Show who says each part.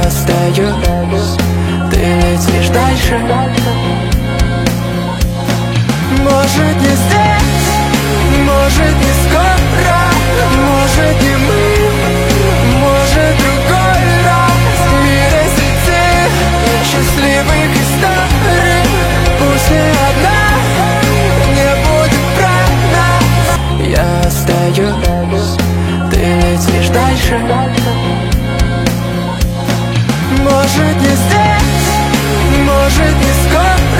Speaker 1: остаюсь, ты летишь дальше. Может не здесь, может не скоро, может не мы, может другой раз. Мира среди счастливых историй, пусть ни одна не будет про нас. Я остаюсь, ты летишь дальше. Может не здесь, может не скоро,